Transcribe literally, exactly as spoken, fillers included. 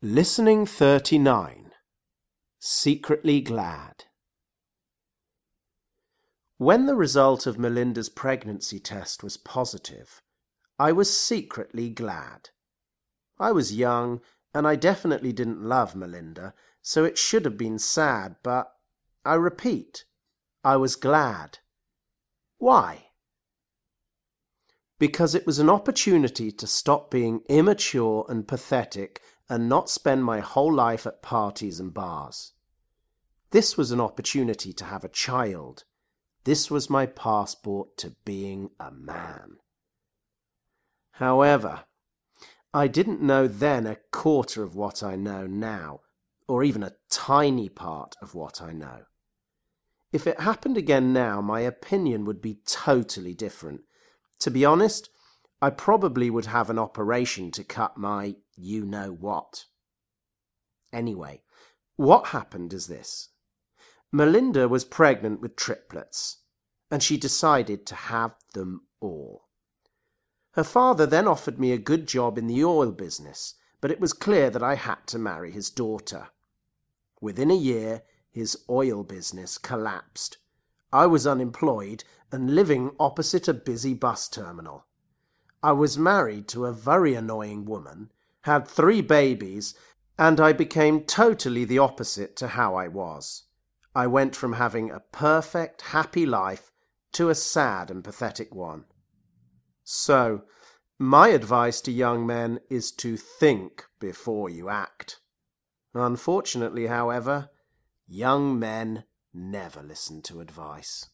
Listening thirty-nine. Secretly glad. When the result of Melinda's pregnancy test was positive, I was secretly glad. I was young, and I definitely didn't love Melinda, so it should have been sad, but, I repeat, I was glad. Why? Because it was an opportunity to stop being immature and pathetic and not spend my whole life at parties and bars. This was an opportunity to have a child. This was my passport to being a man. However, I didn't know then a quarter of what I know now, or even a tiny part of what I know. If it happened again now, my opinion would be totally different. To be honest, I probably would have an operation to cut my you-know-what. Anyway, what happened is this. Melinda was pregnant with triplets, and she decided to have them all. Her father then offered me a good job in the oil business, but it was clear that I had to marry his daughter. Within a year, his oil business collapsed. I was unemployed and living opposite a busy bus terminal. I was married to a very annoying woman, had three babies, and I became totally the opposite to how I was. I went from having a perfect, happy life to a sad and pathetic one. So, my advice to young men is to think before you act. Unfortunately, however, young men never listen to advice.